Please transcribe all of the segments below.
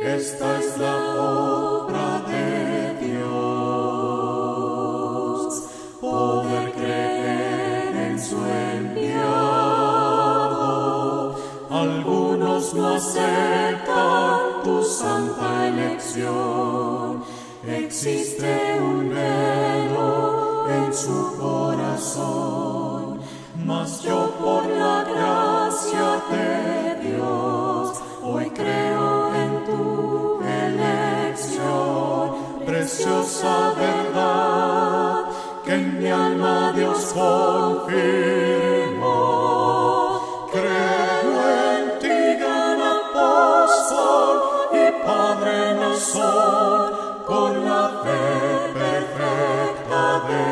Esta es la obra de Dios, poder creer en su enviado. Algunos no aceptan tu santa elección. Existe un velo en su corazón, mas yo por la gracia de Dios hoy creo en tu elección. Preciosa verdad que en mi alma Dios confirmó. Creo en ti, gran apóstol y Padre Nazón, con la fe perfecta de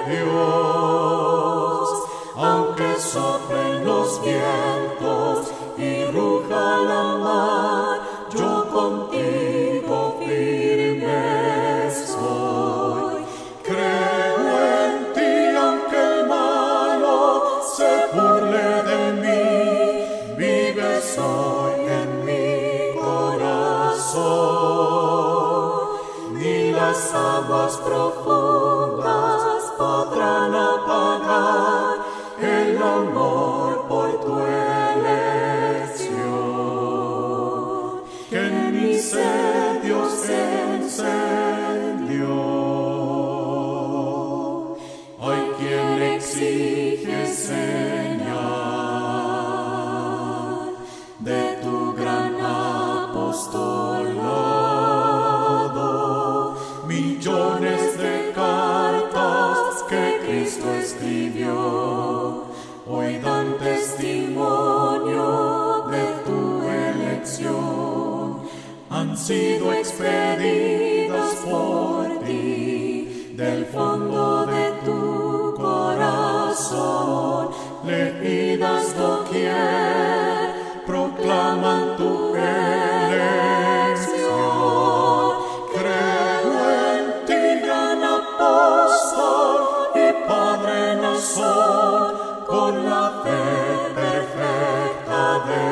Dios. Aunque soplen los vientos y ruja la mar, yo contigo firme estoy. Creo en ti, aunque el malo se burle de mí, vives hoy en mi corazón. Ni las aguas profundas podrán apagar el amor por tu elección, que en mi ser Dios encendió. Hay quien exige señal de tu gran apostolado, millones de cartas que Cristo escribió, hoy dan testimonio de tu elección. Han sido expedidas por ti del fondo de tu corazón, leídas doquier, proclaman tu elección. Creo en ti, gran apóstol y Padre Nazón, con la fe perfecta de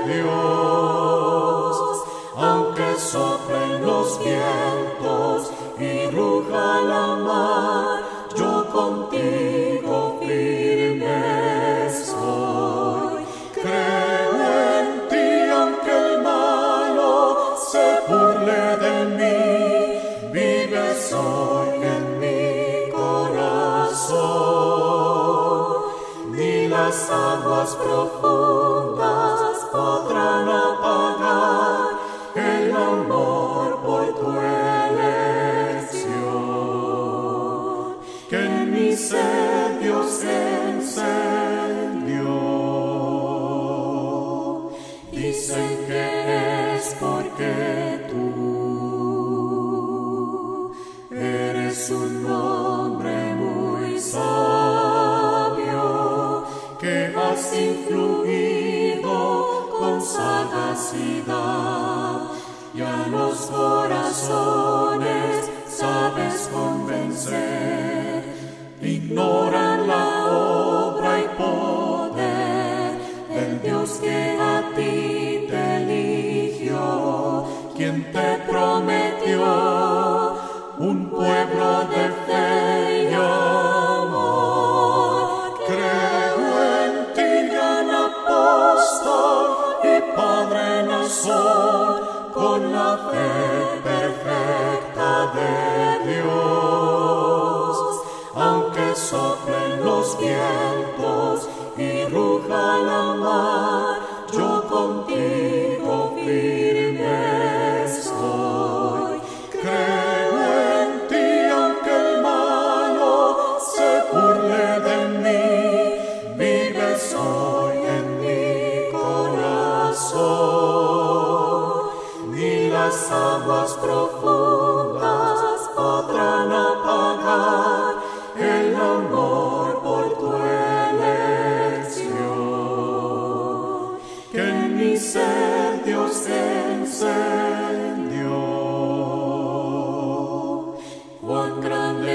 Dios. Aunque soplen los vientos y ruja la mar, yo contigo firme estoy. Creo en ti, aunque el malo se burle de mí, vives hoy en mi corazón. Ni las aguas profundas podrán apagar el amor por tu elección, que en mi ser Dios encendió. Dicen que es porque tú eres un hombre muy sabio, que has influido con sagacidad y a los corazones sabes convencer. Ignoran la obra y poder del Dios que a ti te eligió, quien te prometió un pueblo de fe y amor. Creo en ti, gran apóstol y Padre Nazón, con la fe perfecta de Dios. Aunque soplen los vientos y ruja la mar, yo contigo firme estoy. Creo en ti, aunque el malo se burle de mí, vives hoy en mi corazón. Ni las aguas profundas podrán apagar el amor por tu elección, que en mi ser Dios encendió. Cuán grande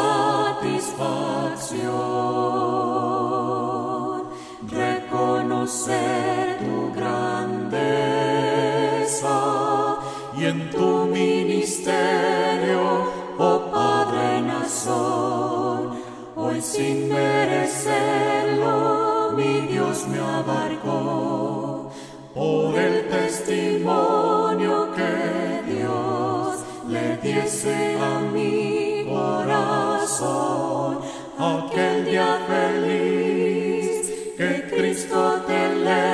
satisfacción reconocer tu grandeza y en tu ministerio, oh Padre Nazón, hoy sin merecerlo, mi Dios me abarcó. Por el testimonio que Dios le diese a mi corazón, aquel día feliz que Cristo te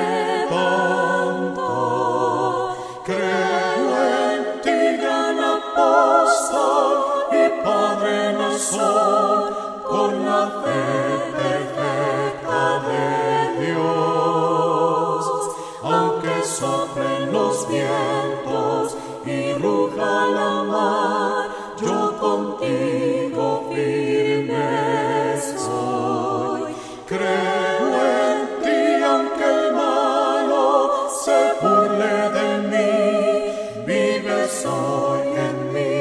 levantó. Creo en ti, gran apóstol y Padre Nazón, con la fe perfecta de Dios. Aunque soplen los vientos y ruja la mar, yo contigo firme estoy. Creo en ti, aunque el malo se burle de mí, vives hoy en mi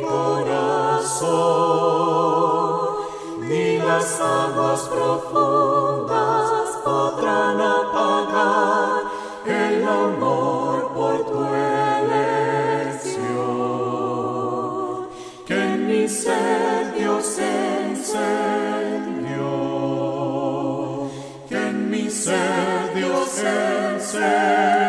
corazón. Ni las aguas profundas podrán apagar el amor por tu elección, que en mi ser Dios enseñó, que en mi ser Dios enseñó.